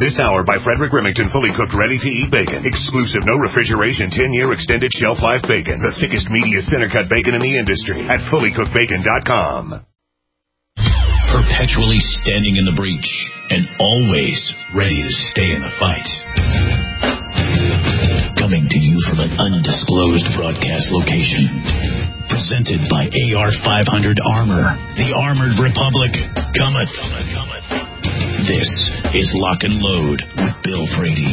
This hour by Frederick Remington, fully cooked, ready-to-eat bacon. Exclusive, no refrigeration, 10-year extended shelf life bacon. The thickest, meatiest, center-cut bacon in the industry at fullycookedbacon.com. Perpetually standing in the breach and always ready to stay in the fight. Coming to you from an undisclosed broadcast location. Presented by AR-500 Armor. The Armored Republic cometh. This is Lock and Load with Bill Frady.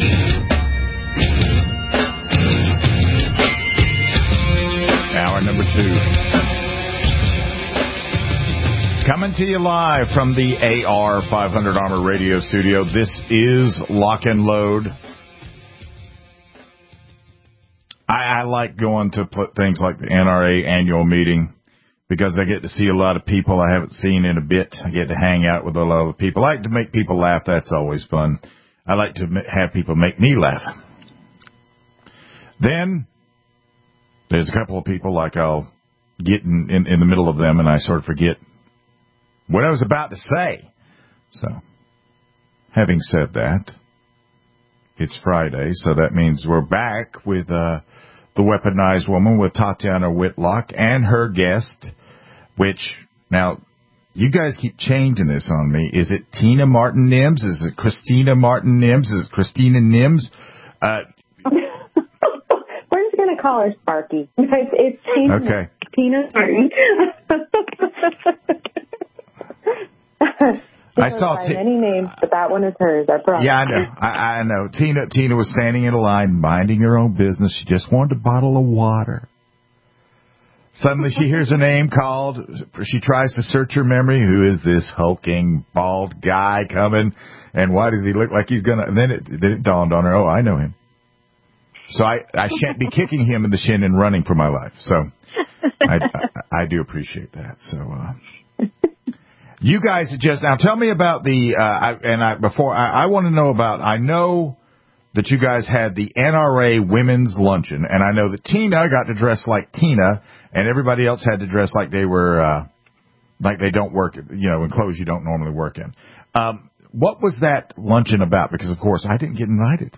Hour number 2. Coming to you live from the AR-500 Armor radio studio. This is Lock and Load. I like going to things like the NRA annual meeting because I get to see a lot of people I haven't seen in a bit. I get to hang out with a lot of people. I like to make people laugh. That's always fun. I like to have people make me laugh. Then there's a couple of people like I'll get in the middle of them and I sort of forget what I was about to say. So, having said that, it's Friday, so that means we're back with the Weaponized Woman with Tatiana Whitlock and her guest, which, now, you guys keep changing this on me. Is it Tina Martin Nims? Is it Christina Martin Nims? Is it Christina Nims? We're just going to call her Sparky. It's Tina. Okay. Tina Martin. I saw many names, but that one is hers. I promise. Yeah, I know. I know. Tina was standing in a line, minding her own business. She just wanted a bottle of water. Suddenly, she hears her name called. She tries to search her memory. Who is this hulking, bald guy coming? And why does he look like he's gonna? And then it dawned on her. Oh, I know him. So I shan't be kicking him in the shin and running for my life. So I do appreciate that. So. You guys just now tell me about I want to know about. I know that you guys had the NRA Women's Luncheon, and I know that Tina got to dress like Tina, and everybody else had to dress like they were like they don't work, in clothes you don't normally work in. What was that luncheon about? Because of course I didn't get invited.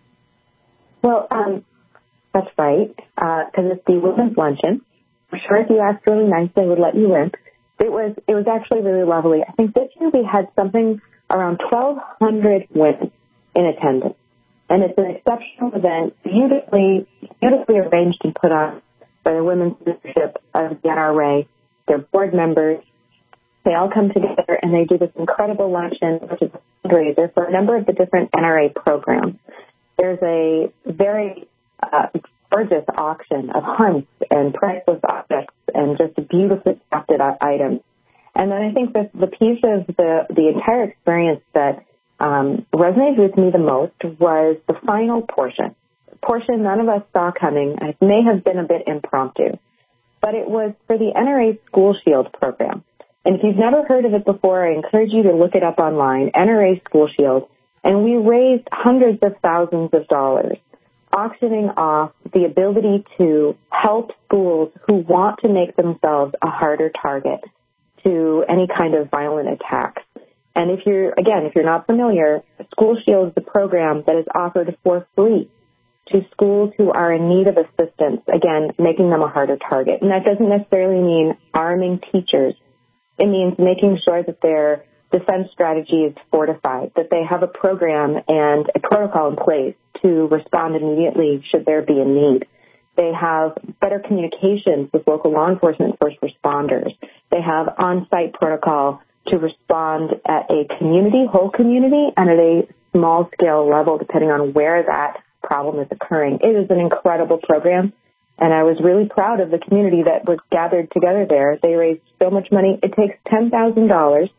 Well, that's right, because it's the Women's Luncheon. I'm sure if you asked really nice, they would let you in. It was actually really lovely. I think this year we had something around 1,200 women in attendance. And it's an exceptional event, beautifully arranged and put on by the women's leadership of the NRA, their board members. They all come together and they do this incredible luncheon, which is a fundraiser for a number of the different NRA programs. There's a very gorgeous auction of hunts and priceless objects and just beautifully crafted items. And then I think that the piece of the entire experience that resonated with me the most was the final portion. The portion none of us saw coming. It may have been a bit impromptu, but it was for the NRA School Shield program. And if you've never heard of it before, I encourage you to look it up online, NRA School Shield. And we raised hundreds of thousands of dollars auctioning off the ability to help schools who want to make themselves a harder target to any kind of violent attacks. And if you're not familiar, School Shield is the program that is offered for free to schools who are in need of assistance, again, making them a harder target. And that doesn't necessarily mean arming teachers. It means making sure that their defense strategy is fortified, that they have a program and a protocol in place to respond immediately should there be a need. They have better communications with local law enforcement and first responders. They have on-site protocol to respond at a whole community, and at a small-scale level, depending on where that problem is occurring. It is an incredible program, and I was really proud of the community that was gathered together there. They raised so much money. It takes $10,000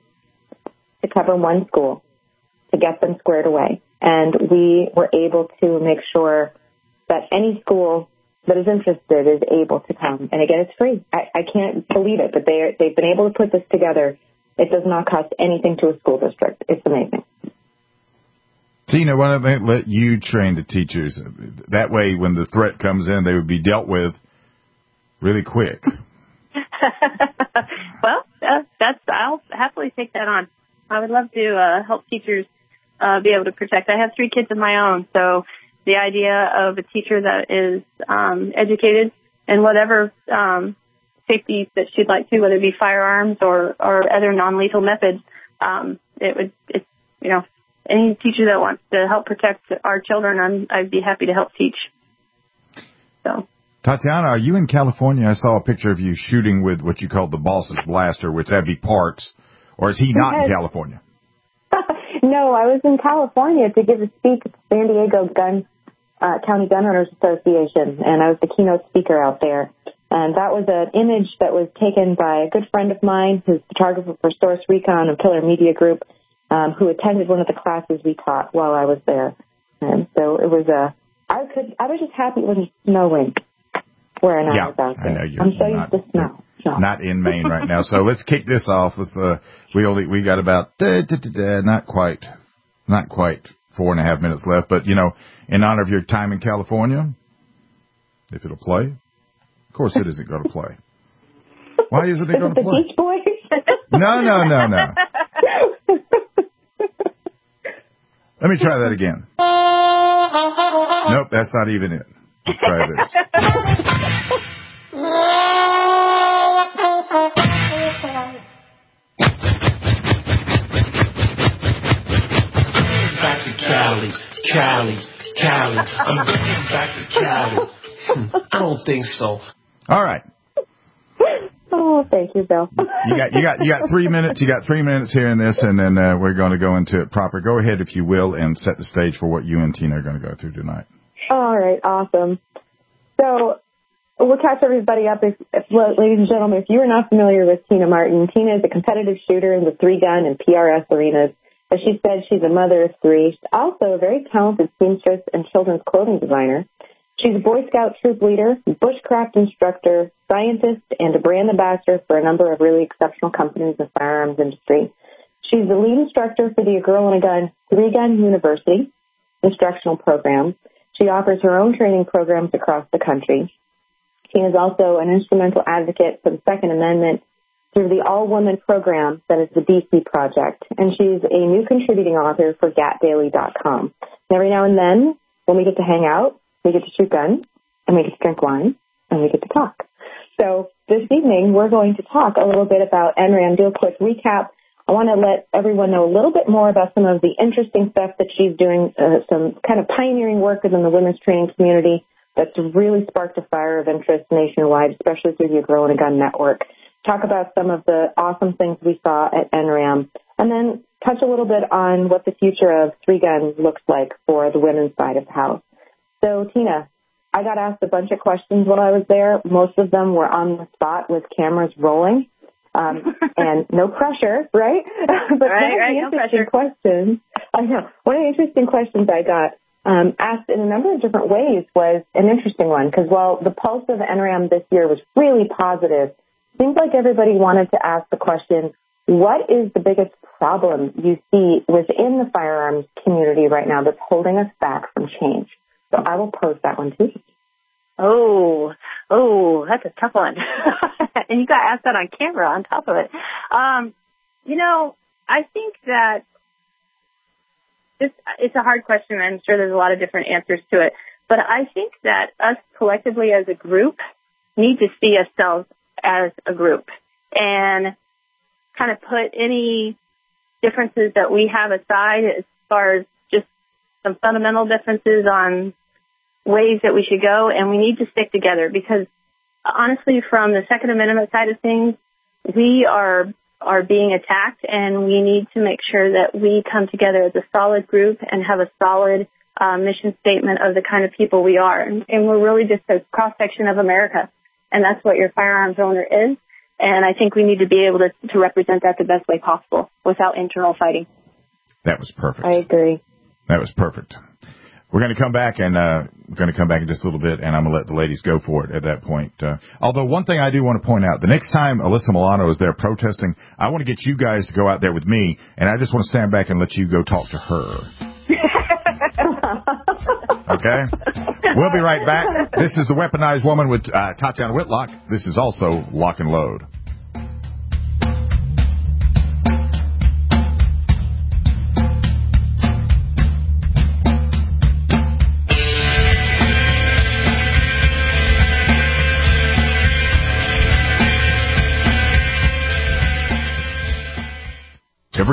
to cover one school to get them squared away. And we were able to make sure that any school that is interested is able to come. And again, it's free. I can't believe it, but they've been able to put this together. It does not cost anything to a school district. It's amazing. Tina, why don't they let you train the teachers? That way, when the threat comes in, they would be dealt with really quick. Well, I'll happily take that on. I would love to help teachers be able to protect. I have 3 kids of my own, so the idea of a teacher that is educated in whatever safety that she'd like to, whether it be firearms or other non-lethal methods, any teacher that wants to help protect our children, I'd be happy to help teach. So, Tatiana, are you in California? I saw a picture of you shooting with what you called the Boss's Blaster, which that'd be Parks, or is he not in California? No, I was in California to give a speech at the San Diego County Gun Owners Association, and I was the keynote speaker out there. And that was an image that was taken by a good friend of mine, who's photographer for Source Recon and Killer Media Group, who attended one of the classes we taught while I was there. And so it was I was just happy when it's snowing where I was out there. I know you're I'm so used to snow. Not in Maine right now. So let's kick this off. We got about not quite 4.5 minutes left, but in honor of your time in California, if it'll play, of course it isn't going to play. Why isn't it going to play? The Beach Boys? No. Let me try that again. Nope, that's not even it. Let's try this. Back to Cali. I'm going back to Cali. I don't think so. All right. Oh, thank you, Bill. You got 3 minutes. You got 3 minutes here in this, and then we're going to go into it proper. Go ahead, if you will, and set the stage for what you and Tina are going to go through tonight. All right, awesome. So we'll catch everybody up. Ladies and gentlemen, if you are not familiar with Tina Martin, Tina is a competitive shooter in the 3-gun and PRS arenas. As she said, she's a mother of 3. She's also a very talented seamstress and children's clothing designer. She's a Boy Scout troop leader, bushcraft instructor, scientist, and a brand ambassador for a number of really exceptional companies in the firearms industry. She's the lead instructor for the A Girl and a Gun 3-Gun University instructional program. She offers her own training programs across the country. She is also an instrumental advocate for the Second Amendment through the all-woman program that is the DC Project. And she's a new contributing author for GatDaily.com. And every now and then, when we get to hang out, we get to shoot guns, and we get to drink wine, and we get to talk. So this evening, we're going to talk a little bit about NRAM. Do a quick recap. I want to let everyone know a little bit more about some of the interesting stuff that she's doing, some kind of pioneering work within the women's training community that's really sparked a fire of interest nationwide, especially through the Girl and a Gun Network. Talk about some of the awesome things we saw at NRAM, and then touch a little bit on what the future of 3-gun looks like for the women's side of the house. So, Tina, I got asked a bunch of questions while I was there. Most of them were on the spot with cameras rolling. And no pressure, right? But right, one of the interesting questions, I know, one of the interesting questions I got asked in a number of different ways was an interesting one, because while the pulse of NRAM this year was really positive, it seems like everybody wanted to ask the question, what is the biggest problem you see within the firearms community right now that's holding us back from change? So I will pose that one too. Oh, that's a tough one. And you got asked that on camera on top of it. I think that it's a hard question. I'm sure there's a lot of different answers to it. But I think that us collectively as a group need to see ourselves as a group and kind of put any differences that we have aside as far as just some fundamental differences on ways that we should go, and we need to stick together because honestly, from the Second Amendment side of things, we are being attacked, and we need to make sure that we come together as a solid group and have a solid mission statement of the kind of people we are. And we're really just a cross-section of America, and that's what your firearms owner is. And I think we need to be able to represent that the best way possible without internal fighting. That was perfect. I agree. That was perfect. We're going to come back in just a little bit, and I'm going to let the ladies go for it at that point. Although one thing I do want to point out, the next time Alyssa Milano is there protesting, I want to get you guys to go out there with me, and I just want to stand back and let you go talk to her. Okay? We'll be right back. This is The Weaponized Woman with Tatiana Whitlock. This is also Lock and Load.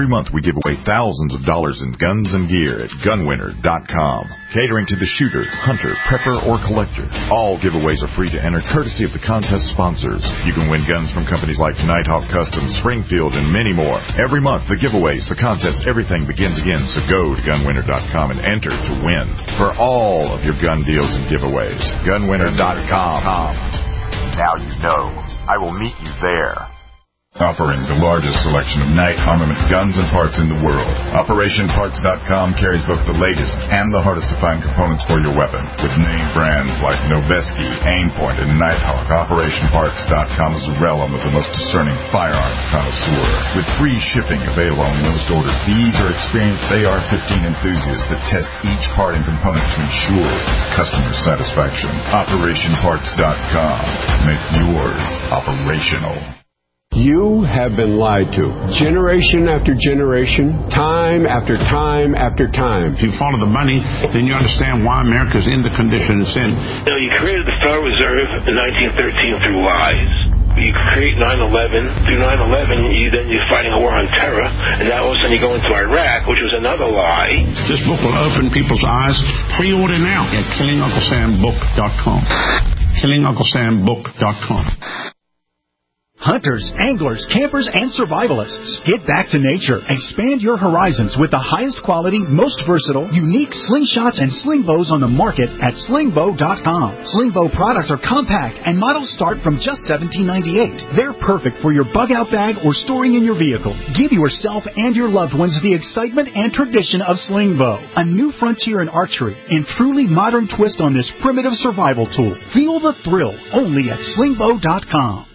Every month we give away thousands of dollars in guns and gear at gunwinner.com. Catering to the shooter, hunter, prepper, or collector. All giveaways are free to enter, courtesy of the contest sponsors. You can win guns from companies like Nighthawk Customs, Springfield, and many more. Every month, the giveaways, the contests, everything begins again. So go to gunwinner.com and enter to win for all of your gun deals and giveaways. Gunwinner.com. Now you know. I will meet you there. Offering the largest selection of night armament guns and parts in the world. OperationParts.com carries both the latest and the hardest to find components for your weapon. With name brands like Noveske, Aimpoint, and Nighthawk, OperationParts.com is a realm of the most discerning firearms connoisseur. With free shipping available on most orders, these are experienced AR-15 enthusiasts that test each part and component to ensure customer satisfaction. OperationParts.com. Make yours operational. You have been lied to. Generation after generation, time after time after time. If you follow the money, then you understand why America's in the condition it's in. You created the Federal Reserve in 1913 through lies. You create 9/11. Through 9/11, you're fighting a war on terror, and now all of a sudden you go into Iraq, which was another lie. This book will open people's eyes. Pre-order now at KillingUncleSamBook.com. KillingUncleSamBook.com. Hunters, anglers, campers, and survivalists. Get back to nature. Expand your horizons with the highest quality, most versatile, unique slingshots and sling bows on the market at slingbow.com. Slingbow products are compact and models start from just $17.98. They're perfect for your bug-out bag or storing in your vehicle. Give yourself and your loved ones the excitement and tradition of Slingbow, a new frontier in archery and truly modern twist on this primitive survival tool. Feel the thrill only at slingbow.com.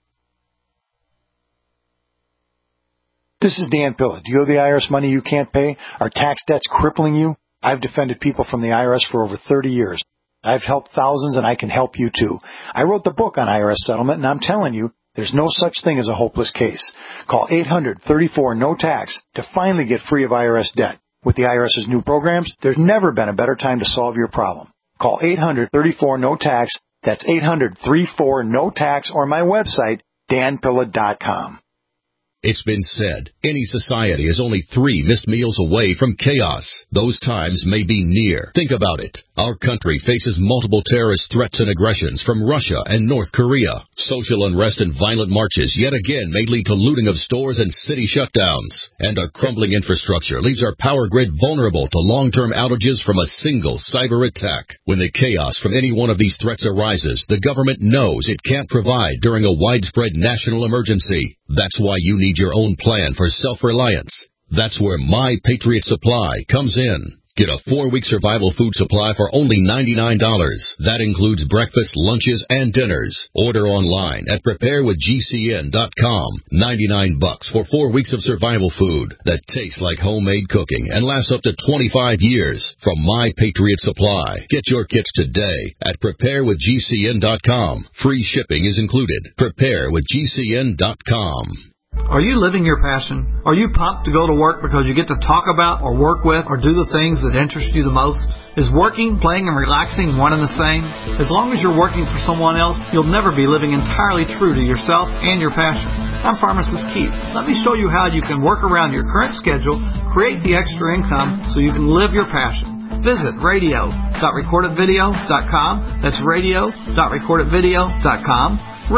This is Dan Pilla. Do you owe the IRS money you can't pay? Are tax debts crippling you? I've defended people from the IRS for over 30 years. I've helped thousands, and I can help you too. I wrote the book on IRS settlement, and I'm telling you, there's no such thing as a hopeless case. Call 800-34-NO-TAX to finally get free of IRS debt. With the IRS's new programs, there's never been a better time to solve your problem. Call 800-34-NO-TAX. That's 800-34-NO-TAX, or my website, danpilla.com. It's been said, any society is only 3 missed meals away from chaos. Those times may be near. Think about it. Our country faces multiple terrorist threats and aggressions from Russia and North Korea. Social unrest and violent marches yet again may lead to looting of stores and city shutdowns. And our crumbling infrastructure leaves our power grid vulnerable to long-term outages from a single cyber attack. When the chaos from any one of these threats arises, the government knows it can't provide during a widespread national emergency. That's why you need your own plan for self-reliance. That's where My Patriot Supply comes in. Get a 4-week survival food supply for only $99. That includes breakfast, lunches, and dinners. Order online at preparewithgcn.com. $99 for 4 weeks of survival food that tastes like homemade cooking and lasts up to 25 years from My Patriot Supply. Get your kits today at preparewithgcn.com. Free shipping is included. Preparewithgcn.com. Are you living your passion? Are you pumped to go to work because you get to talk about or work with or do the things that interest you the most? Is working, playing, and relaxing one and the same? As long as you're working for someone else, you'll never be living entirely true to yourself and your passion. I'm Pharmacist Keith. Let me show you how you can work around your current schedule, create the extra income so you can live your passion. Visit radio.recordedvideo.com. That's radio.recordedvideo.com.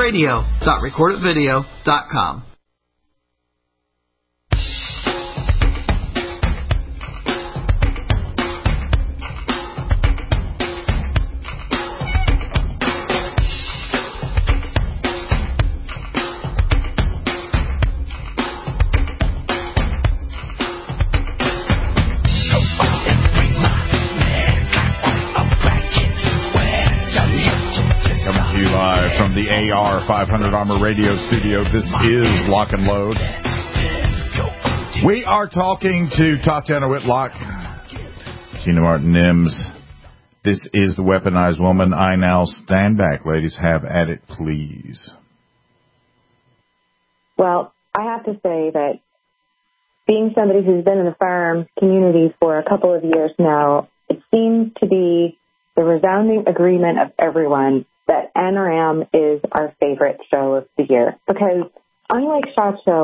radio.recordedvideo.com. The AR 500 Armor Radio Studio. This is Lock and Load. We are talking to Tatiana Whitlock, Gina Martin Nims. This is the Weaponized Woman. I now stand back. Ladies, have at it, please. Well, I have to say that being somebody who's been in the firearms community for a couple of years now, it seems to be the resounding agreement of everyone that NRM is our favorite show of the year. Because unlike SHOT Show,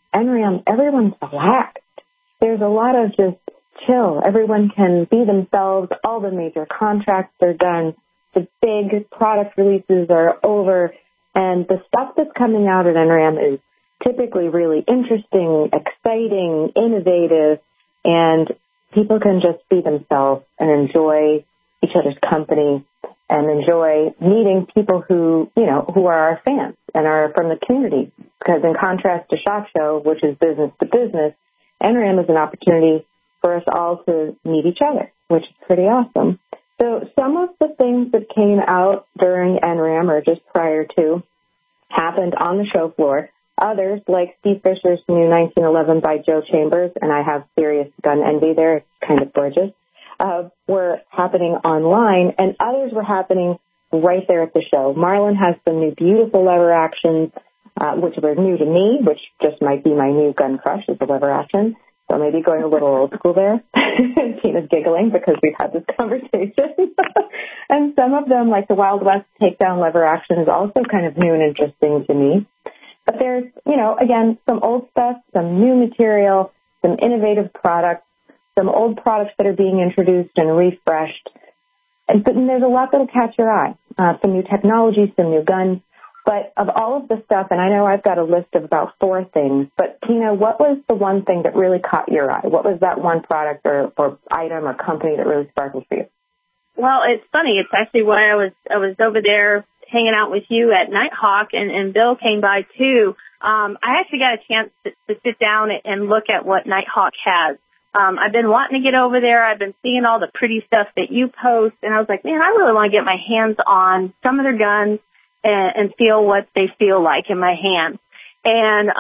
NRAM, everyone's relaxed. There's a lot of just chill. Everyone can be themselves. All the major contracts are done. The big product releases are over. And the stuff that's coming out at NRAM is typically really interesting, exciting, innovative, and people can just be themselves and enjoy each other's company and enjoy meeting people who, you know, who are our fans and are from the community. Because in contrast to SHOT Show, which is business to business, NRAM is an opportunity for us all to meet each other, which is pretty awesome. So some of the things that came out during NRAM or just prior to happened on the show floor. Others, like Steve Fisher's new 1911 by Joe Chambers, and I have serious gun envy there, it's kind of gorgeous, were happening online, and others were happening right there at the show. Marlon has some new beautiful lever actions, which were new to me, which just might be my new gun crush is the lever action. So maybe going a little old school there. Tina's giggling because we've had this conversation. And some of them, like the Wild West takedown lever action, is also kind of new and interesting to me. But there's, you know, again, some old stuff, some new material, some innovative products, some old products that are being introduced and refreshed. And there's a lot that'll catch your eye. Some new technology, some new guns. But of all of the stuff, and I know I've got a list of about 4 things, but Tina, what was the one thing that really caught your eye? What was that one product or item or company that really sparkled for you? Well, it's funny. It's actually why I was over there hanging out with you at Nighthawk, and Bill came by too. I actually got a chance to sit down and look at what Nighthawk has. I've been wanting to get over there. I've been seeing all the pretty stuff that you post, and I was like, man, I really want to get my hands on some of their guns and feel what they feel like in my hands. And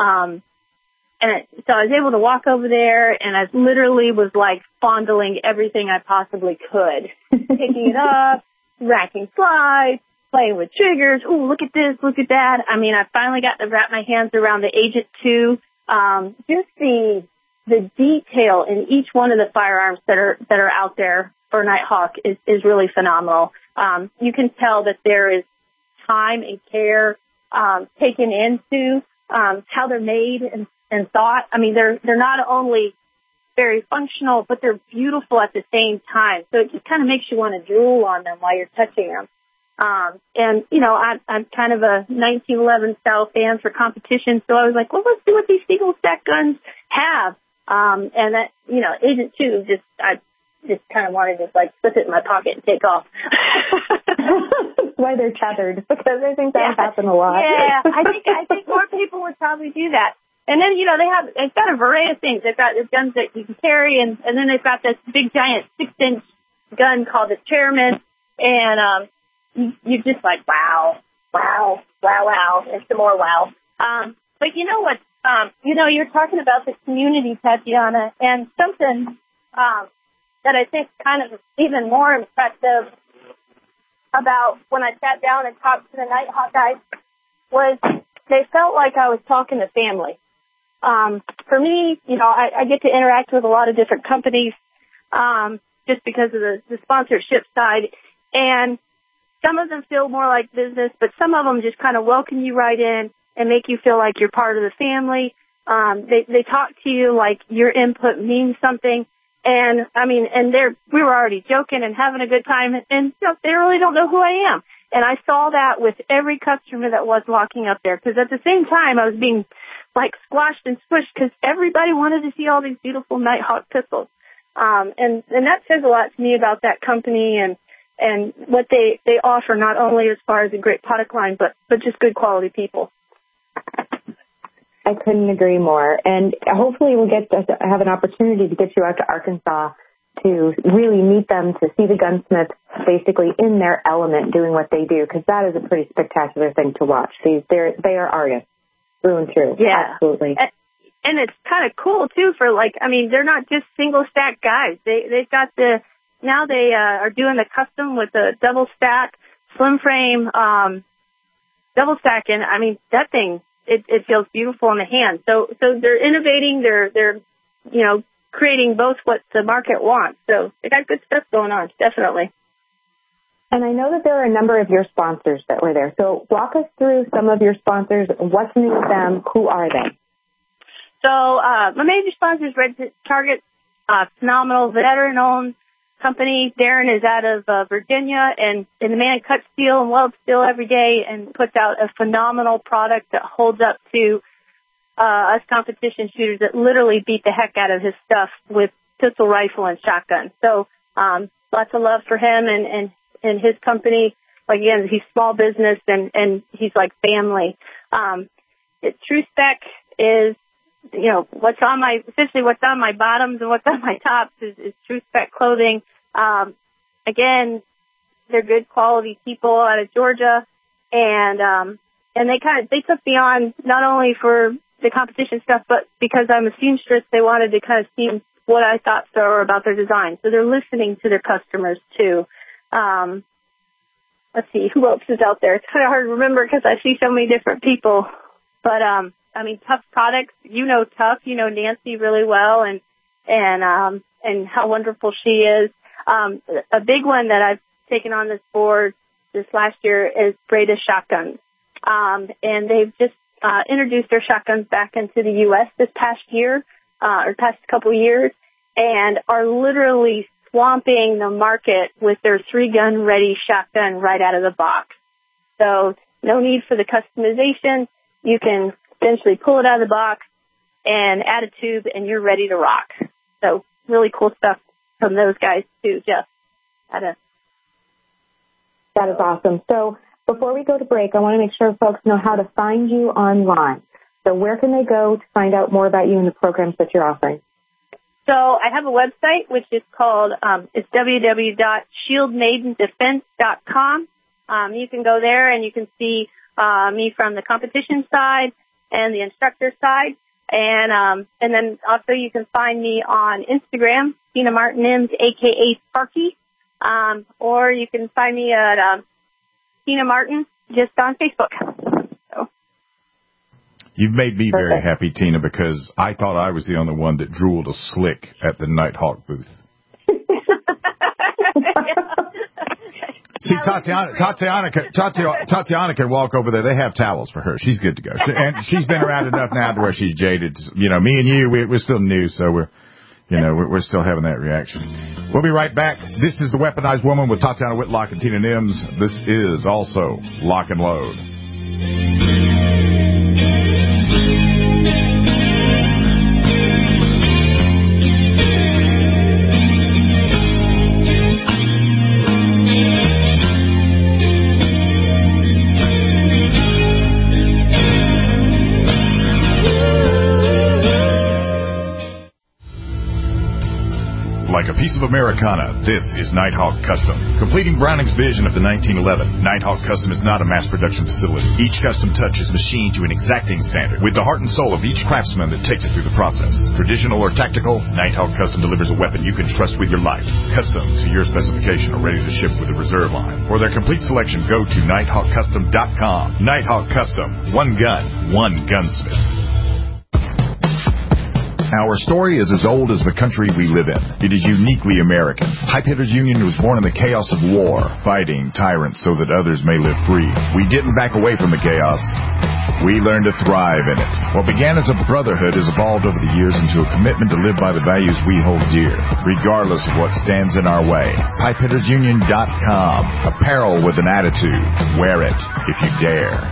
so I was able to walk over there, and I literally was like fondling everything I possibly could, picking it up, racking slides, playing with triggers. Ooh, look at this, look at that. I mean, I finally got to wrap my hands around the Agent 2. Just the detail in each one of the firearms that are out there for Nighthawk is really phenomenal. You can tell that there is time and care taken into how they're made and thought. I mean, they're not only very functional, but they're beautiful at the same time. So it just kind of makes you want to drool on them while you're touching them. And, you know, I'm kind of a 1911 style fan for competition, so I was like, well, let's see what these single stack guns have. And that, you know, Agent 2 I just kind of wanted to like slip it in my pocket and take off. That's why they're tethered, because I think that happen a lot. Yeah, I think more people would probably do that. And then, you know, they've got a variety of things. They've got guns that you can carry, and then they've got this big giant 6-inch gun called the Chairman, and you're just like, wow, and some more wow. But you know what? You know, you're talking about the community, Tatiana, and something that I think kind of even more impressive about when I sat down and talked to the Nighthawk guys was they felt like I was talking to family. For me, you know, I get to interact with a lot of different companies just because of the sponsorship side, and some of them feel more like business, but some of them just kind of welcome you right in and make you feel like you're part of the family. They talk to you like your input means something. And I mean, we were already joking and having a good time, and you know, they really don't know who I am. And I saw that with every customer that was walking up there, because at the same time I was being like squashed and squished because everybody wanted to see all these beautiful Nighthawk pistols. And that says a lot to me about that company and what they offer, not only as far as a great product line, but just good quality people. I couldn't agree more. And hopefully we'll get to have an opportunity to get you out to Arkansas to really meet them, to see the gunsmiths basically in their element doing what they do, because that is a pretty spectacular thing to watch. They are artists through and through. Yeah. Absolutely. And it's kind of cool, too, for like, I mean, they're not just single stack guys. They've got now they are doing the custom with the double stack, slim frame, double stack. And I mean, that thing, it feels beautiful in the hand. So they're innovating. They're, you know, creating both what the market wants. So they got good stuff going on, definitely. And I know that there are a number of your sponsors that were there. So walk us through some of your sponsors. What's new with them? Who are they? So my major sponsor is Red Target, phenomenal veteran-owned company. Darren is out of Virginia, and the man cuts steel and welds steel every day and puts out a phenomenal product that holds up to us competition shooters that literally beat the heck out of his stuff with pistol, rifle, and shotgun. So lots of love for him and his company. Like, again, he's small business and he's like family. True Spec is, what's on my bottoms and what's on my tops is True Spec clothing. Again, they're good quality people out of Georgia, and they took me on not only for the competition stuff, but because I'm a seamstress, they wanted to kind of see what I thought so about their design. So they're listening to their customers too. Let's see, who else is out there? It's kind of hard to remember because I see so many different people. But, Tough Products, Tough, Nancy really well and how wonderful she is. A big one that I've taken on this board this last year is Breda Shotguns. And they've just introduced their shotguns back into the U.S. this past year, or past couple years, and are literally swamping the market with their 3-gun ready shotgun right out of the box. So no need for the customization. You can essentially pull it out of the box and add a tube, and you're ready to rock. So really cool stuff from those guys too, Jeff. That is awesome. So before we go to break, I want to make sure folks know how to find you online. So where can they go to find out more about you and the programs that you're offering? So I have a website, which is called, it's www.shieldmaidendefense.com. You can go there and you can see me from the competition side and the instructor side. And then also you can find me on Instagram, Tina Martin Mims, a.k.a. Sparky. Or you can find me at Tina Martin just on Facebook. So. You've made me very happy, Tina, because I thought I was the only one that drooled a slick at the Nighthawk booth. See, Tatiana can walk over there. They have towels for her. She's good to go. And she's been around enough now to where she's jaded. Me and you, we're still new, so we're still having that reaction. We'll be right back. This is The Weaponized Woman with Tatiana Whitlock and Tina Mims. This is also Lock and Load. Like a piece of Americana, this is Nighthawk Custom. Completing Browning's vision of the 1911, Nighthawk Custom is not a mass production facility. Each custom touch is machined to an exacting standard with the heart and soul of each craftsman that takes it through the process. Traditional or tactical, Nighthawk Custom delivers a weapon you can trust with your life. Custom to your specification or ready to ship with a reserve line. For their complete selection, go to NighthawkCustom.com. Nighthawk Custom. One gun, one gunsmith. Our story is as old as the country we live in. It is uniquely American. Pipehitters Union was born in the chaos of war, fighting tyrants so that others may live free. We didn't back away from the chaos. We learned to thrive in it. What began as a brotherhood has evolved over the years into a commitment to live by the values we hold dear, regardless of what stands in our way. PipeHittersUnion.com. Apparel with an attitude. Wear it if you dare.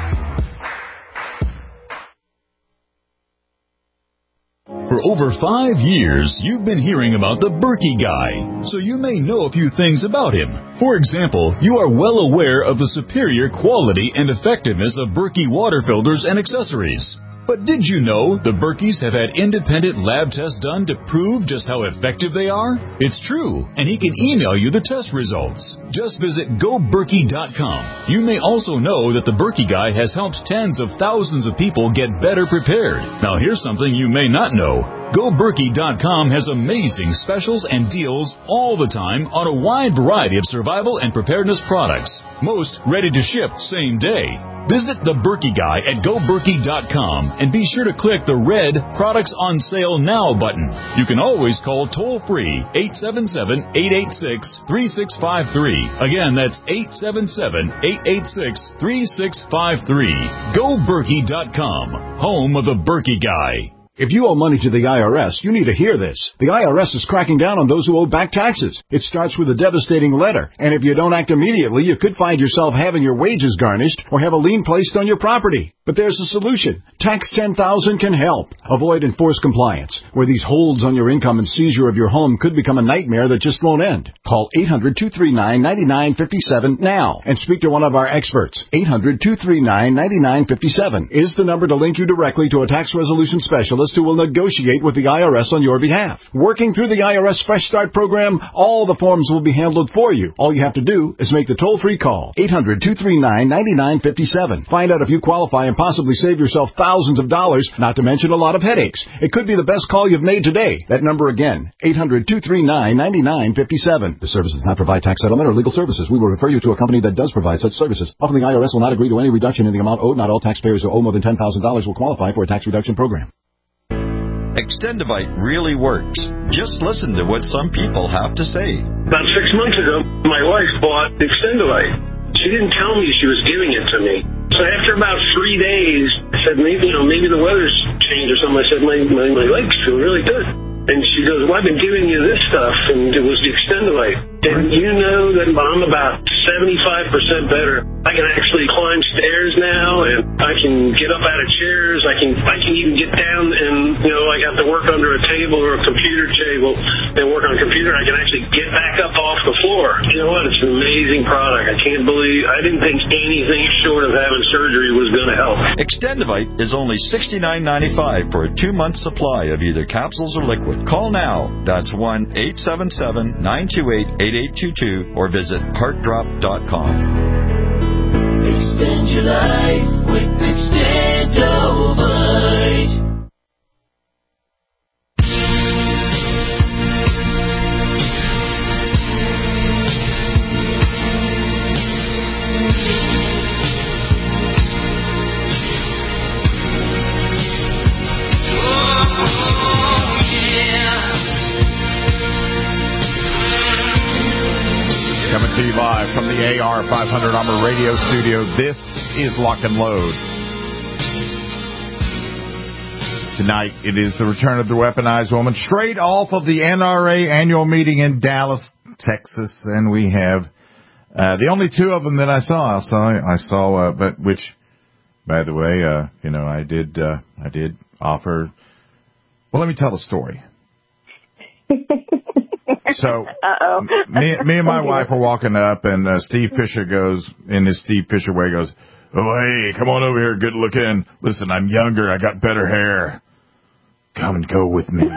For over 5 years, you've been hearing about the Berkey Guy, so you may know a few things about him. For example, you are well aware of the superior quality and effectiveness of Berkey water filters and accessories. But did you know the Berkeys have had independent lab tests done to prove just how effective they are? It's true, and he can email you the test results. Just visit GoBerkey.com. You may also know that the Berkey Guy has helped tens of thousands of people get better prepared. Now here's something you may not know. GoBerkey.com has amazing specials and deals all the time on a wide variety of survival and preparedness products. Most ready to ship same day. Visit the Berkey Guy at GoBerkey.com and be sure to click the red Products on Sale Now button. You can always call toll-free 877-886-3653. Again, that's 877-886-3653. GoBerkey.com, home of the Berkey Guy. If you owe money to the IRS, you need to hear this. The IRS is cracking down on those who owe back taxes. It starts with a devastating letter, and if you don't act immediately, you could find yourself having your wages garnished or have a lien placed on your property. But there's a solution. Tax 10,000 can help. Avoid enforced compliance, where these holds on your income and seizure of your home could become a nightmare that just won't end. Call 800-239-9957 now and speak to one of our experts. 800-239-9957 is the number to link you directly to a tax resolution specialist who will negotiate with the IRS on your behalf. Working through the IRS Fresh Start program, all the forms will be handled for you. All you have to do is make the toll-free call. 800-239-9957. Find out if you qualify and possibly save yourself thousands of dollars, not to mention a lot of headaches. It could be the best call you've made today. That number again, 800-239-9957. The service does not provide tax settlement or legal services. We will refer you to a company that does provide such services. Often the IRS will not agree to any reduction in the amount owed. Not all taxpayers who owe more than $10,000 will qualify for a tax reduction program. Extendivite really works. Just listen to what some people have to say. About 6 months ago, my wife bought Extendivite. She didn't tell me she was giving it to me. So after about 3 days, I said, maybe the weather's changed or something. I said, my legs feel really good. And she goes, well, I've been giving you this stuff, and it was the Extendivite. And you know that I'm about 75% better. I can actually climb stairs now, and I can get up out of chairs. I can even get down and, I have to work under a table or a computer table and work on a computer. I can actually get back up off the floor. You know what? It's an amazing product. I didn't think anything short of having surgery was going to help. Extendivite is only $69.95 for a 2-month supply of either capsules or liquid. Call now. That's 1-877-928-8822 or visit heartdrop.com. Extend your life with Extendivite. Coming to you live from the AR 500 Armor Radio Studio. This is Lock and Load. Tonight, it is the return of the weaponized woman, straight off of the NRA annual meeting in Dallas, Texas, and we have the only two of them that I saw. But which, by the way, I did offer. Well, let me tell the story. So, me and my wife are walking up, and Steve Fisher goes, in his Steve Fisher way, goes, oh, hey, come on over here, good looking. Listen, I'm younger, I got better hair. Come and go with me.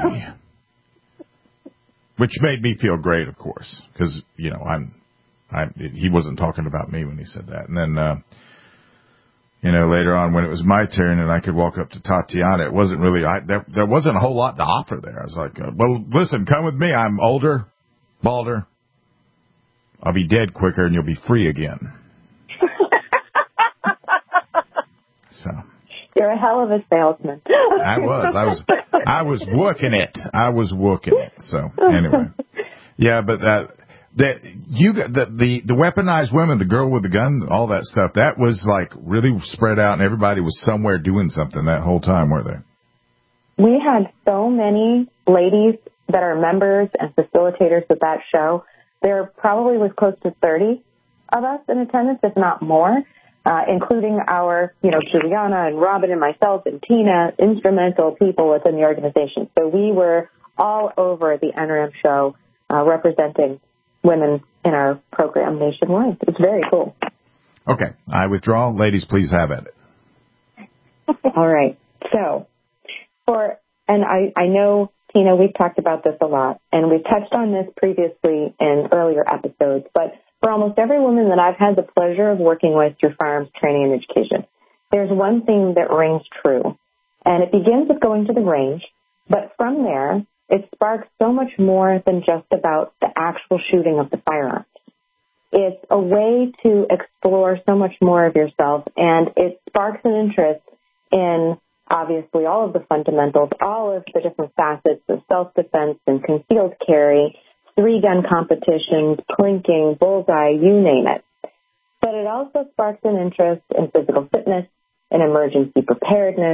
Which made me feel great, of course, because, he wasn't talking about me when he said that. And then, later on when it was my turn and I could walk up to Tatiana, it wasn't really, there wasn't a whole lot to offer there. I was like, well, listen, come with me. I'm older, balder. I'll be dead quicker and you'll be free again. So. You're a hell of a salesman. I was working it. So anyway. Yeah, but the weaponized women, the girl with the gun, all that stuff, that was like really spread out and everybody was somewhere doing something that whole time, weren't they? We had so many ladies that are members and facilitators of that show. There probably was close to 30 of us in attendance, if not more, including our, Juliana and Robin and myself and Tina, instrumental people within the organization. So we were all over the NRM show representing women in our program nationwide. It's very cool. Okay, I withdraw. Ladies, please have at it. All right. So, I know, Tina, we've talked about this a lot, and we've touched on this previously in earlier episodes, but for almost every woman that I've had the pleasure of working with through firearms training and education, there's one thing that rings true, and it begins with going to the range, but from there, it sparks so much more than just about the actual shooting of the firearms. It's a way to explore so much more of yourself, and it sparks an interest in, obviously, all of the fundamentals, all of the different facets of self-defense and concealed carry, 3-gun competitions, plinking, bullseye, you name it. But it also sparks an interest in physical fitness, in emergency preparedness,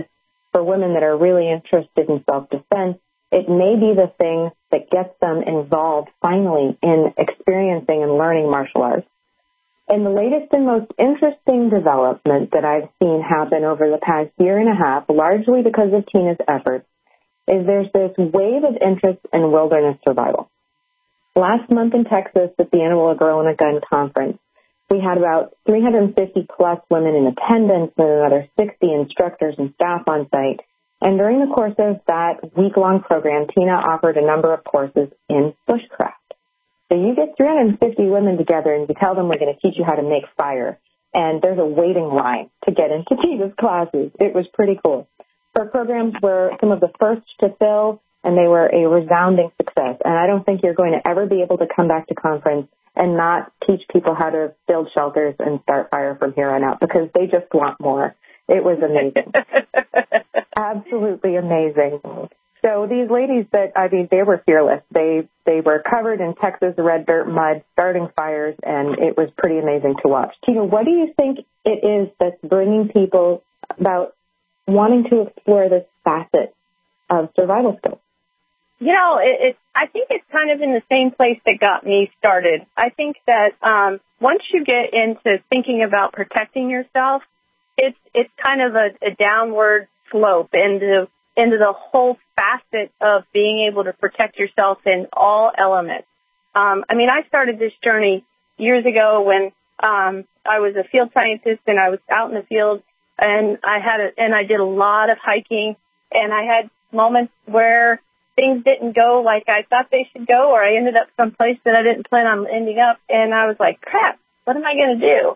for women that are really interested in self-defense, it may be the thing that gets them involved finally in experiencing and learning martial arts. And the latest and most interesting development that I've seen happen over the past year and a half, largely because of Tina's efforts, is there's this wave of interest in wilderness survival. Last month in Texas at the annual Girl and a Gun conference, we had about 350 plus women in attendance and another 60 instructors and staff on site. And during the course of that week-long program, Tina offered a number of courses in bushcraft. So you get 350 women together and you tell them we're going to teach you how to make fire. And there's a waiting line to get into Tina's classes. It was pretty cool. Her programs were some of the first to fill, and they were a resounding success. And I don't think you're going to ever be able to come back to conference and not teach people how to build shelters and start fire from here on out, because they just want more. It was amazing. Absolutely amazing. So these ladies they were fearless. They were covered in Texas red dirt mud, starting fires, and it was pretty amazing to watch. Tina, what do you think it is that's bringing people about wanting to explore this facet of survival skills? You know, I think it's kind of in the same place that got me started. I think that once you get into thinking about protecting yourself, it's kind of a downward slope into the whole facet of being able to protect yourself in all elements. I started this journey years ago when I was a field scientist and I was out in the field, and I did a lot of hiking, and I had moments where things didn't go like I thought they should go, or I ended up someplace that I didn't plan on ending up, and I was like, crap, what am I going to do?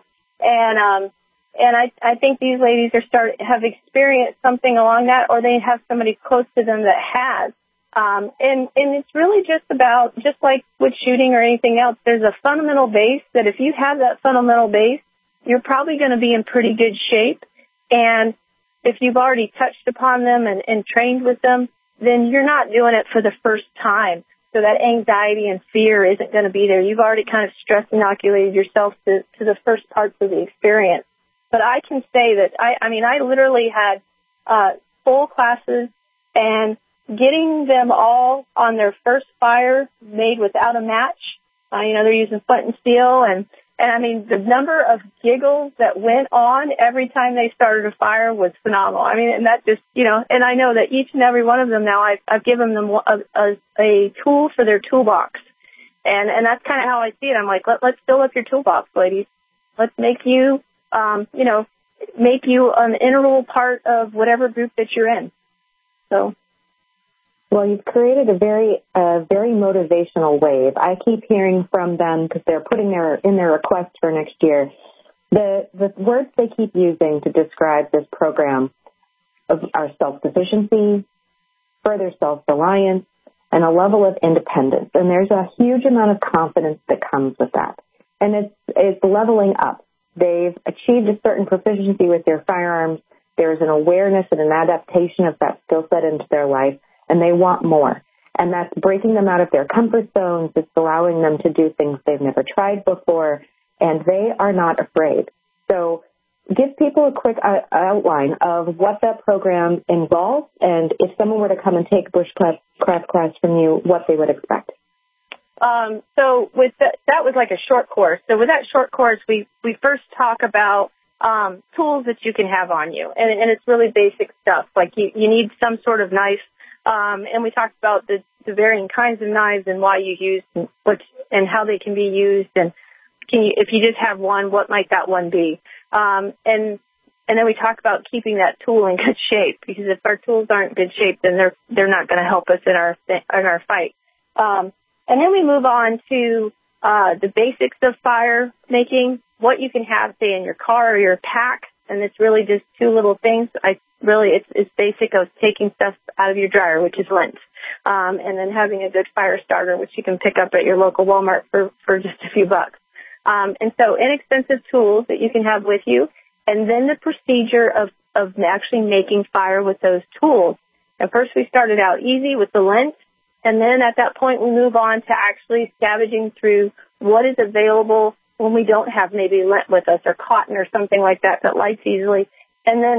And I think these ladies have experienced something along that, or they have somebody close to them that has. And it's really just like with shooting or anything else, there's a fundamental base that if you have that fundamental base, you're probably going to be in pretty good shape. And if you've already touched upon them and trained with them, then you're not doing it for the first time. So that anxiety and fear isn't going to be there. You've already kind of stress inoculated yourself to the first parts of the experience. But I can say that I literally had full classes, and getting them all on their first fire made without a match. They're using flint and steel, and the number of giggles that went on every time they started a fire was phenomenal. And that just, and I know that each and every one of them now, I've given them a tool for their toolbox. And that's kind of how I see it. I'm like, let's fill up your toolbox, ladies. Let's make you, make you an integral part of whatever group that you're in. So. Well, you've created a very motivational wave. I keep hearing from them, because they're putting in their request for next year, the words they keep using to describe this program are self-sufficiency, further self-reliance, and a level of independence. And there's a huge amount of confidence that comes with that. And it's leveling up. They've achieved a certain proficiency with their firearms. There's an awareness and an adaptation of that skill set into their life, and they want more. And that's breaking them out of their comfort zones. It's allowing them to do things they've never tried before, and they are not afraid. So give people a quick outline of what that program involves, and if someone were to come and take bushcraft class from you, what they would expect. So with that was like a short course. So with that short course, we first talk about tools that you can have on you, and it's really basic stuff. Like you need some sort of knife, and we talked about the varying kinds of knives and why you use and how they can be used, and if you just have one, what might that one be? And then we talk about keeping that tool in good shape, because if our tools aren't in good shape, then they're not going to help us in our fight. And then we move on to the basics of fire making, what you can have, say, in your car or your pack. And it's really just two little things. It's basic of taking stuff out of your dryer, which is lint, and then having a good fire starter, which you can pick up at your local Walmart for just a few bucks. And so inexpensive tools that you can have with you, and then the procedure of actually making fire with those tools. And first we started out easy with the lint, and then at that point we move on to actually scavenging through what is available when we don't have maybe lint with us, or cotton or something like that lights easily. And then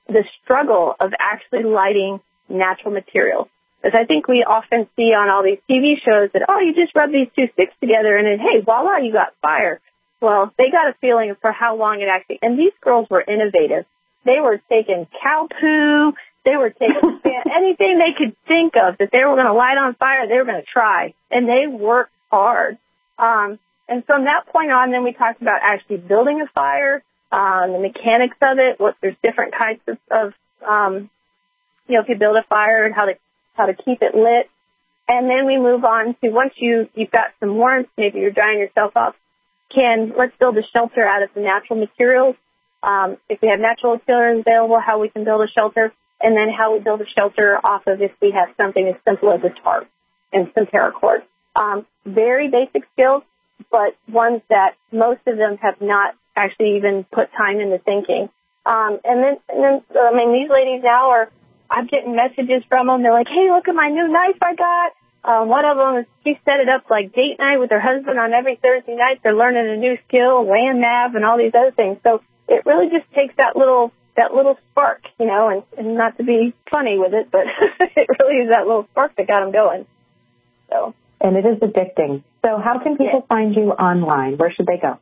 the struggle of actually lighting natural materials. Because I think we often see on all these TV shows that, oh, you just rub these two sticks together and then, hey, voila, you got fire. Well, they got a feeling for how long it actually, and these girls were innovative. They were taking cow poo, they were taking anything they could think of that they were going to light on fire, they were going to try. And they worked hard. And from that point on, then we talked about actually building a fire, the mechanics of it, there's different types of if you build a fire and how to keep it lit. And then we move on to once you've got some warmth, maybe you're drying yourself off, let's build a shelter out of the natural materials. If we have natural materials available, how we can build a shelter, and then how we build a shelter off of if we have something as simple as a tarp and some paracord. Very basic skills, but ones that most of them have not actually even put time into thinking. And then, these ladies now I'm getting messages from them. They're like, hey, look at my new knife I got. One of them, she set it up like date night with her husband on every Thursday night. They're learning a new skill, land nav, and all these other things. So it really just takes that little spark, and not to be funny with it, but it really is that little spark that got them going. So. And it is addicting. So how can people find you online? Where should they go?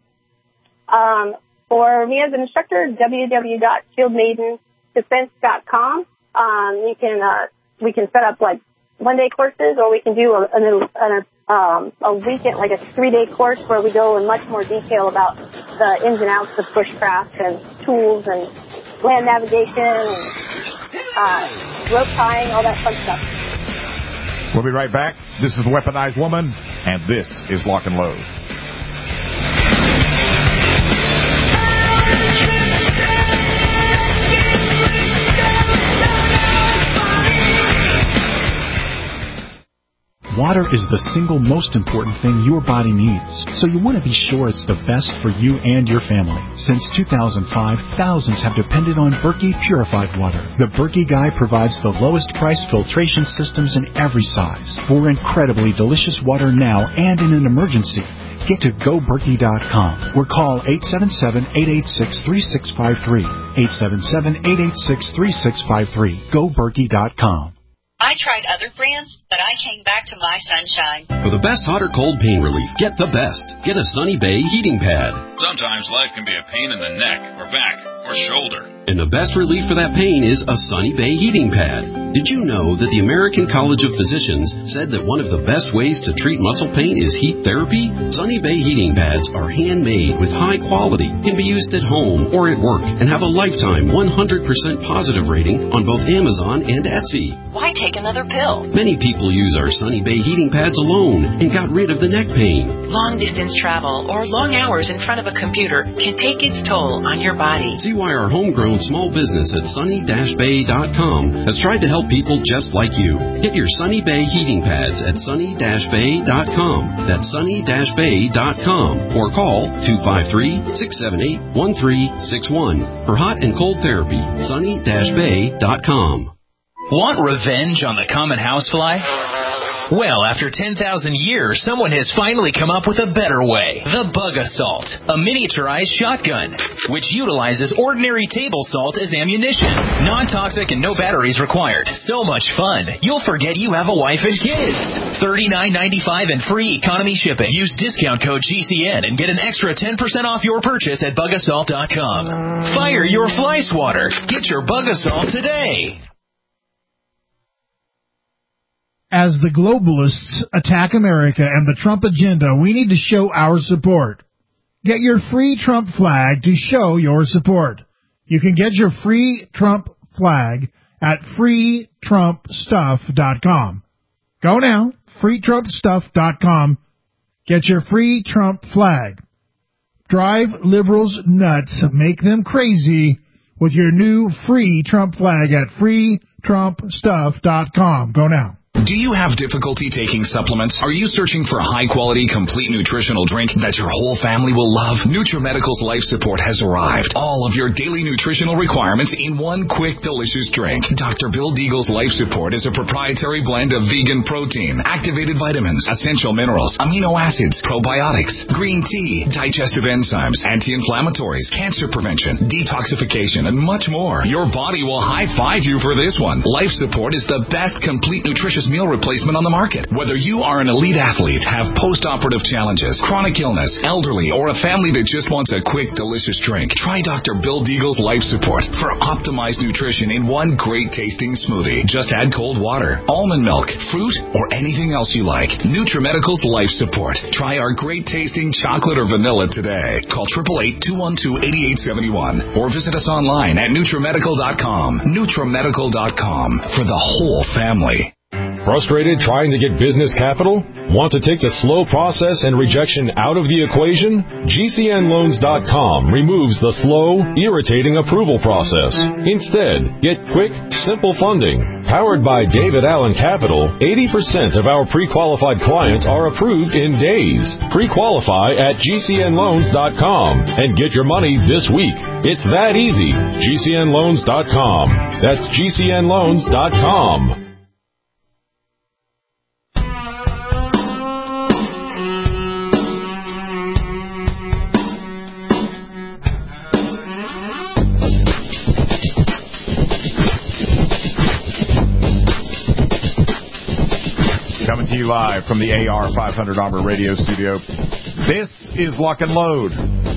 For me as an instructor, www.shieldmaidendefense.com. We can set up like one-day courses, or we can do a weekend, like a 3-day course where we go in much more detail about the ins and outs of bushcraft and tools and land navigation and rope tying, all that fun stuff. We'll be right back. This is The Weaponized Woman, and this is Lock and Load. Water is the single most important thing your body needs, so you want to be sure it's the best for you and your family. Since 2005, thousands have depended on Berkey purified water. The Berkey Guy provides the lowest price filtration systems in every size for incredibly delicious water now and in an emergency. Get to GoBerkey.com or call 877-886-3653. 877-886-3653. GoBerkey.com. I tried other brands, but I came back to my Sunshine. For the best hot or cold pain relief, get the best. Get a Sunny Bay heating pad. Sometimes life can be a pain in the neck or back or shoulder. And the best relief for that pain is a Sunny Bay heating pad. Did you know that the American College of Physicians said that one of the best ways to treat muscle pain is heat therapy? Sunny Bay heating pads are handmade with high quality, can be used at home or at work, and have a lifetime 100% positive rating on both Amazon and Etsy. Why take another pill? Many people use our Sunny Bay heating pads alone and got rid of the neck pain. Long distance travel or long hours in front of a computer can take its toll on your body. See why our homegrown small business at sunny-bay.com has tried to help people just like you. Get your Sunny Bay heating pads at sunny-bay.com. That's sunny-bay.com or call 253-678-1361 for hot and cold therapy. sunny-bay.com. Want revenge on the common housefly? Well, after 10,000 years, someone has finally come up with a better way. The Bug Assault, a miniaturized shotgun, which utilizes ordinary table salt as ammunition. Non-toxic and no batteries required. So much fun, you'll forget you have a wife and kids. $39.95 and free economy shipping. Use discount code GCN and get an extra 10% off your purchase at bugassault.com. Fire your fly swatter. Get your Bug Assault today. As the globalists attack America and the Trump agenda, we need to show our support. Get your free Trump flag to show your support. You can get your free Trump flag at freetrumpstuff.com. Go now, freetrumpstuff.com. Get your free Trump flag. Drive liberals nuts, make them crazy with your new free Trump flag at freetrumpstuff.com. Go now. Do you have difficulty taking supplements? Are you searching for a high-quality, complete nutritional drink that your whole family will love? NutriMedical's Life Support has arrived. All of your daily nutritional requirements in one quick, delicious drink. Dr. Bill Deagle's Life Support is a proprietary blend of vegan protein, activated vitamins, essential minerals, amino acids, probiotics, green tea, digestive enzymes, anti-inflammatories, cancer prevention, detoxification, and much more. Your body will high-five you for this one. Life Support is the best complete nutritious meal replacement on the market. Whether you are an elite athlete, have post-operative challenges, chronic illness, elderly, or a family that just wants a quick, delicious drink, try Dr. Bill Deagle's Life Support for optimized nutrition in one great tasting smoothie. Just add cold water, almond milk, fruit, or anything else you like. NutriMedical's Life Support. Try our great tasting chocolate or vanilla today. Call 888-212-8871 or visit us online at NutriMedical.com. NutriMedical.com for the whole family. Frustrated trying to get business capital? Want to take the slow process and rejection out of the equation? GCNLoans.com removes the slow, irritating approval process. Instead, get quick, simple funding. Powered by David Allen Capital, 80% of our pre-qualified clients are approved in days. Pre-qualify at GCNLoans.com and get your money this week. It's that easy. GCNLoans.com. That's GCNLoans.com. Coming to you live from the AR 500 Armor Radio Studio. This is Lock and Load.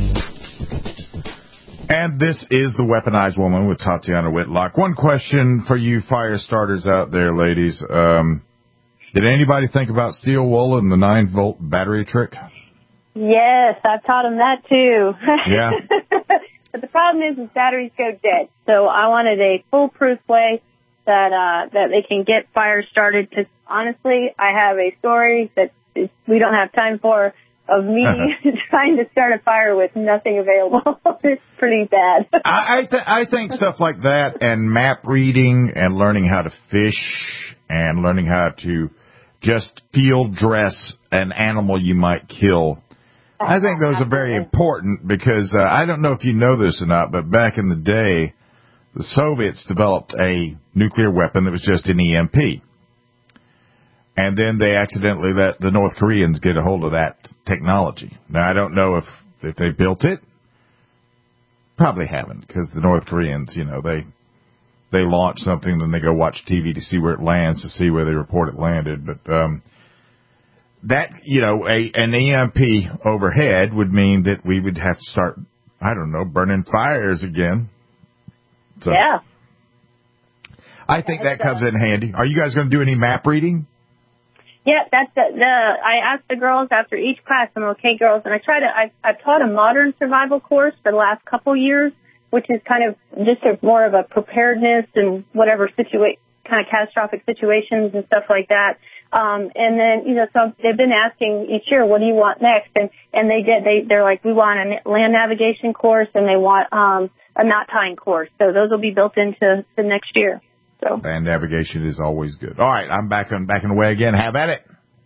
And this is The Weaponized Woman with Tatiana Whitlock. One question for you fire starters out there, ladies. Did anybody think about steel wool and the 9-volt battery trick? Yes, I've taught them that too. Yeah. But the problem is batteries go dead. So I wanted a foolproof way that they can get fire started. Because honestly, I have a story that we don't have time for of me trying to start a fire with nothing available. It's pretty bad. I think stuff like that and map reading and learning how to fish and learning how to just field dress an animal you might kill. I think those are very important because I don't know if you know this or not, but back in the day, the Soviets developed a nuclear weapon that was just an EMP. And then they accidentally let the North Koreans get a hold of that technology. Now, I don't know if they built it. Probably haven't, because the North Koreans, you know, they launch something, then they go watch TV to see where it lands, to see where they report it landed. But that, you know, an EMP overhead would mean that we would have to start, I don't know, burning fires again. So, yeah. I think that comes in handy. Are you guys going to do any map reading? Yeah, that's I asked the girls after each class, I'm okay, girls, and I've taught a modern survival course for the last couple years, which is kind of just more of a preparedness and whatever kind of catastrophic situations and stuff like that. And then, you know, so they've been asking each year, what do you want next? And they're like, we want a land navigation course and they want, a knot tying course. So those will be built into the next year. So land navigation is always good. All right. I'm back and away again. Have at it.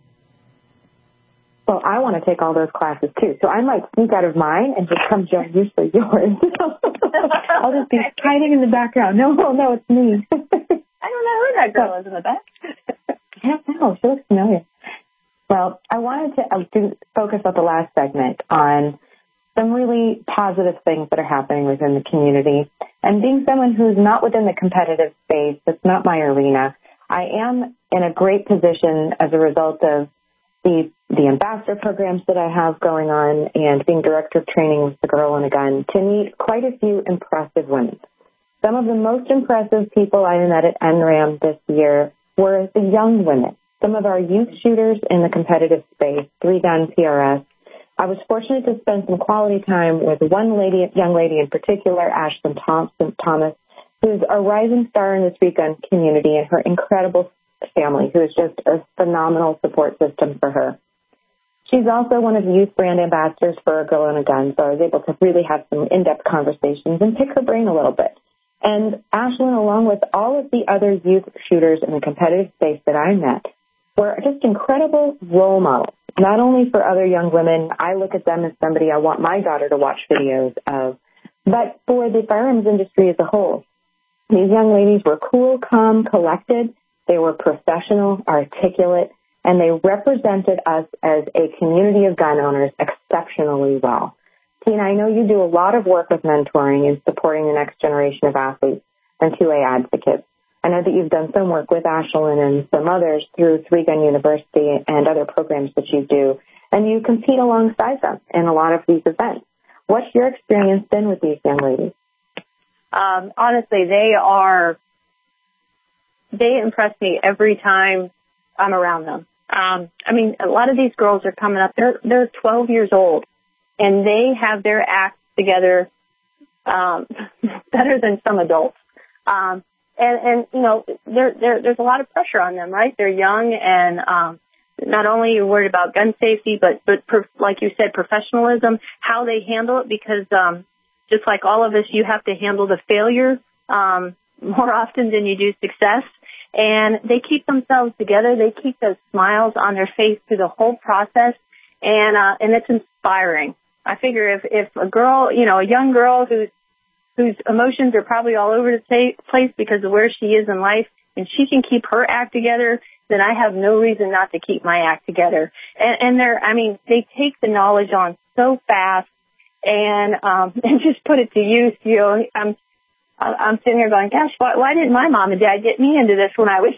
Well, I want to take all those classes too. So I might sneak out of mine and just come join usually yours. I'll just be hiding in the background. No, it's me. I don't know who that girl is in the back. I don't know. She looks familiar. Well, I wanted to focus on the last segment on some really positive things that are happening within the community. And being someone who's not within the competitive space, that's not my arena, I am in a great position as a result of the ambassador programs that I have going on and being director of training with the Girl and a Gun to meet quite a few impressive women. Some of the most impressive people I met at NRAM this year were the young women, some of our youth shooters in the competitive space, 3-Gun PRS. I was fortunate to spend some quality time with one young lady in particular, Ashlyn Thomas, who's a rising star in the 3-Gun community, and her incredible family, who is just a phenomenal support system for her. She's also one of the youth brand ambassadors for A Girl and a Gun, so I was able to really have some in-depth conversations and pick her brain a little bit. And Ashlyn, along with all of the other youth shooters in the competitive space that I met, were just incredible role models, not only for other young women. I look at them as somebody I want my daughter to watch videos of, but for the firearms industry as a whole. These young ladies were cool, calm, collected. They were professional, articulate, and they represented us as a community of gun owners exceptionally well. Tina, I know you do a lot of work with mentoring and supporting the next generation of athletes and 2A advocates. I know that you've done some work with Ashlyn and some others through Three Gun University and other programs that you do, and you compete alongside them in a lot of these events. What's your experience been with these young ladies? Honestly, they impress me every time I'm around them. I mean, a lot of these girls are coming up. They're 12 years old, and they have their act together better than some adults. And you know, there's a lot of pressure on them, right? They're young, and not only are you worried about gun safety, but like you said, professionalism, how they handle it, because just like all of us, you have to handle the failure more often than you do success. And they keep themselves together. They keep those smiles on their face through the whole process, and it's inspiring. I figure if a girl, you know, a young girl whose emotions are probably all over the place because of where she is in life, and she can keep her act together, then I have no reason not to keep my act together. And they take the knowledge on so fast and just put it to use. You know, I'm sitting here going, gosh, why didn't my mom and dad get me into this when I was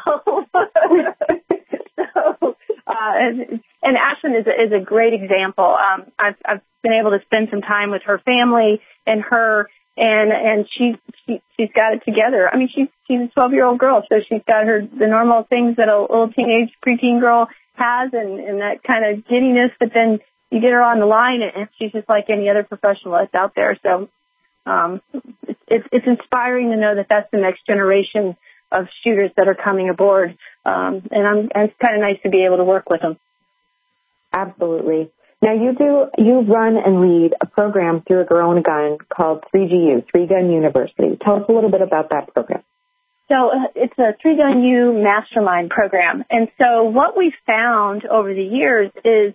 12? And Ashlyn is a great example. I've been able to spend some time with her family and her, and she's got it together. I mean, she's a 12-year-old girl, so she's got the normal things that a little teenage, preteen girl has, and that kind of giddiness. But then you get her on the line, and she's just like any other professional that's out there. So it's inspiring to know that that's the next generation of shooters that are coming aboard, and it's kind of nice to be able to work with them. Absolutely. Now you run and lead a program through A Girl and a Gun called 3GU, Three Gun University. Tell us a little bit about that program. So it's a 3GunU mastermind program. And so what we've found over the years is,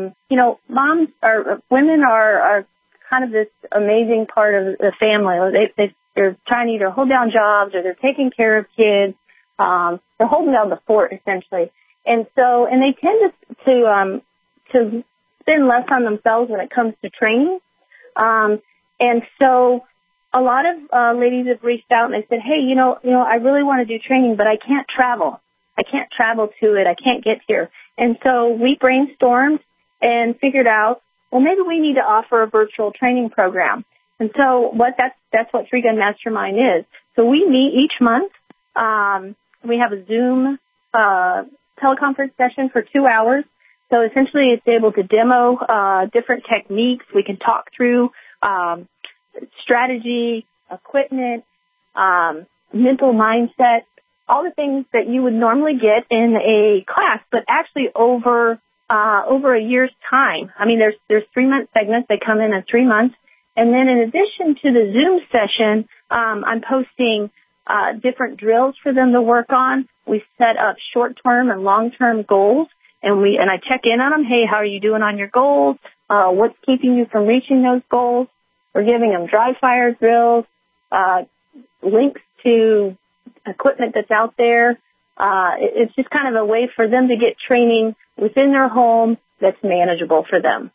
women are kind of this amazing part of the family. They're trying to either hold down jobs or they're taking care of kids. They're holding down the fort, essentially. And they tend to spend less on themselves when it comes to training. And so a lot of ladies have reached out and they said, hey, I really want to do training, but I can't travel. I can't travel to it. I can't get here. And so we brainstormed and figured out, well, maybe we need to offer a virtual training program. And so that's what Three Gun Mastermind is. So we meet each month. We have a Zoom teleconference session for 2 hours. So essentially it's able to demo different techniques. We can talk through strategy, equipment, mental mindset, all the things that you would normally get in a class, but actually over a year's time. I mean, there's 3-month segments. They come in 3 months. And then in addition to the Zoom session, I'm posting different drills for them to work on. We set up short-term and long-term goals, and I check in on them. Hey, how are you doing on your goals? What's keeping you from reaching those goals? We're giving them dry fire drills, links to equipment that's out there. It's just kind of a way for them to get training within their home that's manageable for them.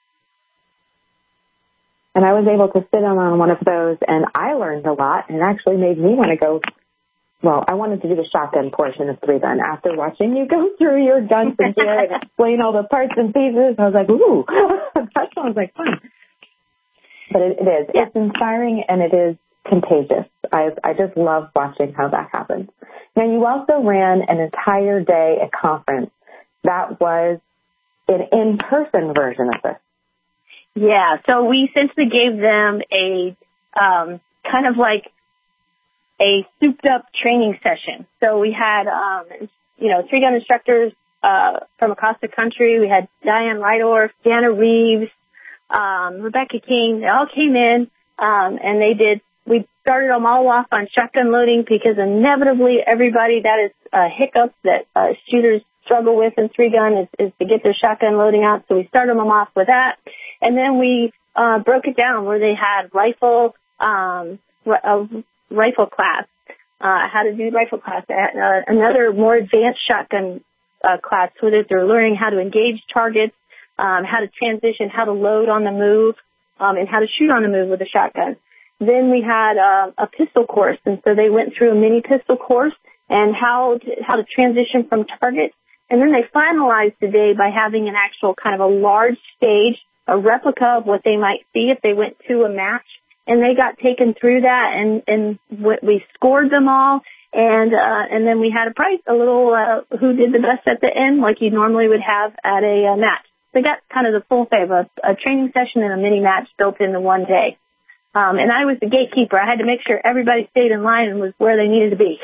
And I was able to sit in on one of those, and I learned a lot, and it actually made me want to go. Well, I wanted to do the shotgun portion of 3Gun. After watching you go through your guns and gear and explain all the parts and pieces, I was like, ooh, that sounds like fun. But it is. Yeah. It's inspiring, and it is contagious. I just love watching how that happens. Now, you also ran an entire day at conference that was an in-person version of this. Yeah, so we essentially gave them a kind of like a souped-up training session. So we had, 3Gun instructors from across the country. We had Diane Rydorf, Dana Reeves, Rebecca King. They all came in, and they did we started them all off on shotgun loading because inevitably everybody, that is a hiccup that shooters struggle with in 3-gun is to get their shotgun loading out. So we started them off with that. And then we broke it down where they had rifle class, how to do rifle class, another more advanced shotgun class so that they're learning how to engage targets, how to transition, how to load on the move, and how to shoot on the move with a shotgun. Then we had a pistol course, and so they went through a mini pistol course and how to transition from target. And then they finalized today by having an actual kind of a large stage, a replica of what they might see if they went to a match. And they got taken through that, and we scored them all. And then we had a prize, a little who did the best at the end, like you normally would have at a match. They got kind of the full favor, a training session and a mini match built into one day. And I was the gatekeeper. I had to make sure everybody stayed in line and was where they needed to be.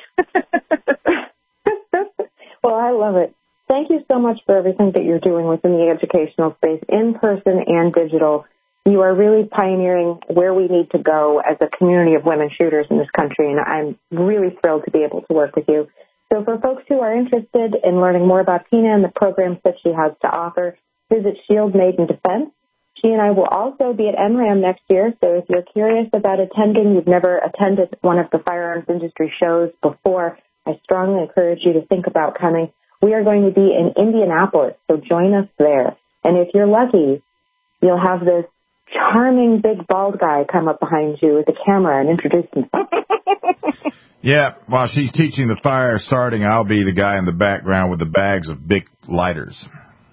Well, I love it. Thank you so much for everything that you're doing within the educational space, in person and digital. You are really pioneering where we need to go as a community of women shooters in this country, and I'm really thrilled to be able to work with you. So for folks who are interested in learning more about Tina and the programs that she has to offer, visit Shield Maiden Defense. She and I will also be at NRAM next year, so if you're curious about attending, you've never attended one of the firearms industry shows before, I strongly encourage you to think about coming. We are going to be in Indianapolis, so join us there. And if you're lucky, you'll have this charming big bald guy come up behind you with a camera and introduce himself. Yeah, while she's teaching the fire starting, I'll be the guy in the background with the bags of big lighters.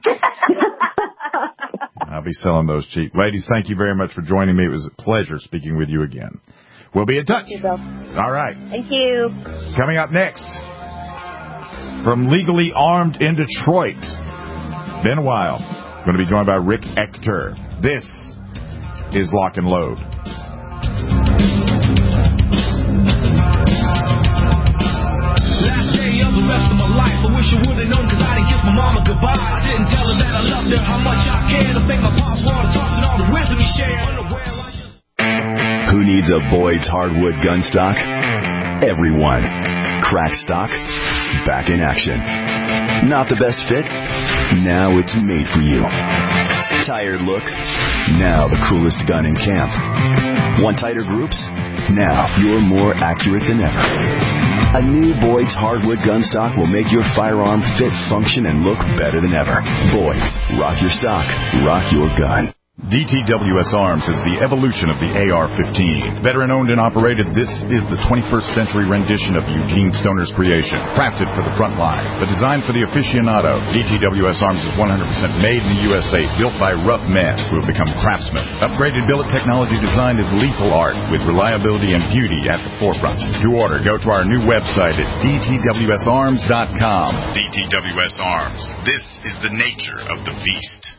I'll be selling those cheap. Ladies, thank you very much for joining me. It was a pleasure speaking with you again. We'll be in touch. Thank you, Bill. All right. Thank you. Coming up next, from Legally Armed in Detroit, been a while. Going to be joined by Rick Ector. This is Lock and Load. Last day of the rest of my life, I wish I would have known because I didn't kiss my mama goodbye. I didn't tell her that I loved her, how much I cared. I thank my pops for all the talks and all the wisdom he shared. Who needs a Boyd's hardwood gun stock? Everyone. Crack stock, back in action. Not the best fit? Now it's made for you. Tired look? Now the coolest gun in camp. Want tighter groups? Now you're more accurate than ever. A new Boyd's hardwood gun stock will make your firearm fit, function, and look better than ever. Boyd's. Rock your stock. Rock your gun. DTWS Arms is the evolution of the AR-15. Veteran-owned and operated, this is the 21st century rendition of Eugene Stoner's creation. Crafted for the front line, but designed for the aficionado. DTWS Arms is 100% made in the USA, built by rough men who have become craftsmen. Upgraded billet technology design is lethal art, with reliability and beauty at the forefront. To order, go to our new website at dtwsarms.com. DTWS Arms. This is the nature of the beast.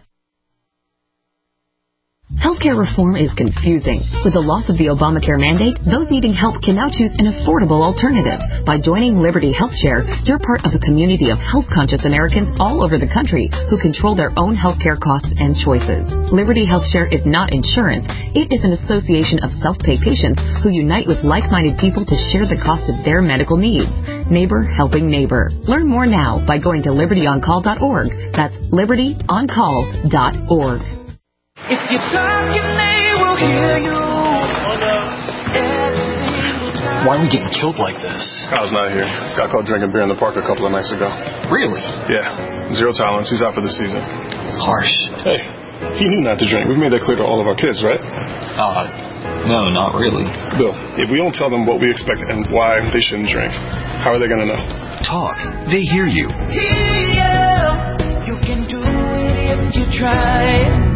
Healthcare reform is confusing. With the loss of the Obamacare mandate, those needing help can now choose an affordable alternative. By joining Liberty HealthShare, you're part of a community of health-conscious Americans all over the country who control their own healthcare costs and choices. Liberty HealthShare is not insurance. It is an association of self-pay patients who unite with like-minded people to share the cost of their medical needs. Neighbor helping neighbor. Learn more now by going to libertyoncall.org. That's libertyoncall.org. If you talk, they will hear you. Why are we getting killed like this? Kyle's not here. Got caught drinking beer in the park a couple of nights ago. Really? Yeah. Zero tolerance. He's out for the season. Harsh. Hey, he knew not to drink. We've made that clear to all of our kids, right? No, not really. Bill, if we don't tell them what we expect and why they shouldn't drink, how are they going to know? Talk. They hear you. You can do it if you try.